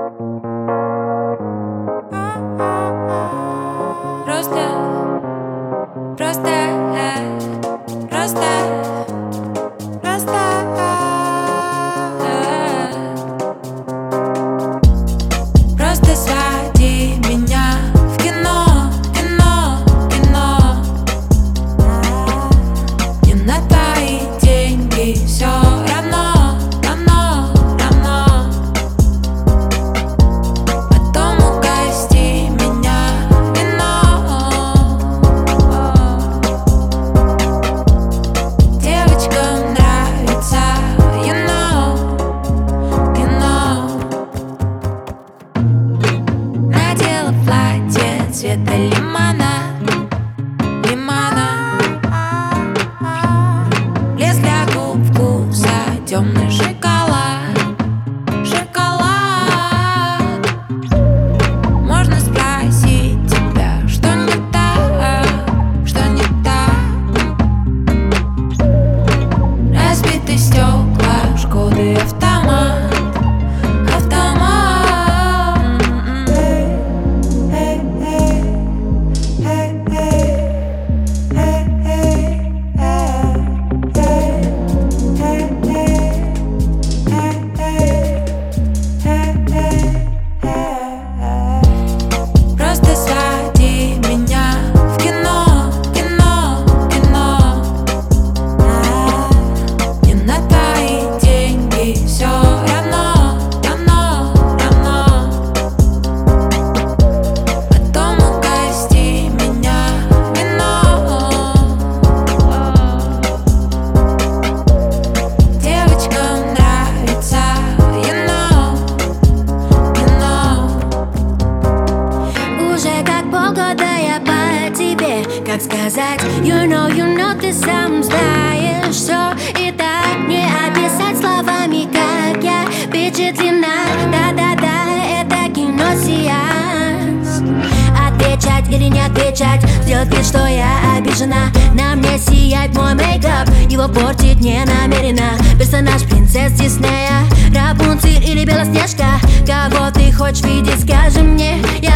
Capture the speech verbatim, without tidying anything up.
Просто, просто, просто, просто. Просто своди меня в кино, кино, кино. Не на твои деньги все равно, равно, равно. Потом угости меня вином. Девочкам нравится кино, кино. Надела платье цвета лимона, лимона. Лес для губ вкуса темный шоколад, шоколад. Можно спросить тебя, что не так, что не так. Разбиты стекла, Шкоды автомат, автомат. Просто своди меня в кино, кино, кино. Не на твои деньги все равно, равно, равно. Потом угости меня вином. Девочкам нравится кино, кино. Уже как полгода я по тебе, как сказать, you know, you know, ты сам знаешь все. И так не описать словами, как я впечатлена. Да-да-да, это кино-сеанс. Отвечать или не отвечать, сделать вид, что я обижена. На мне сияет мой мейкап, его портить не намерена. Персонаж принцесс Диснея, Рапунцель или Белоснежка. Кого ты хочешь видеть, скажи мне. Я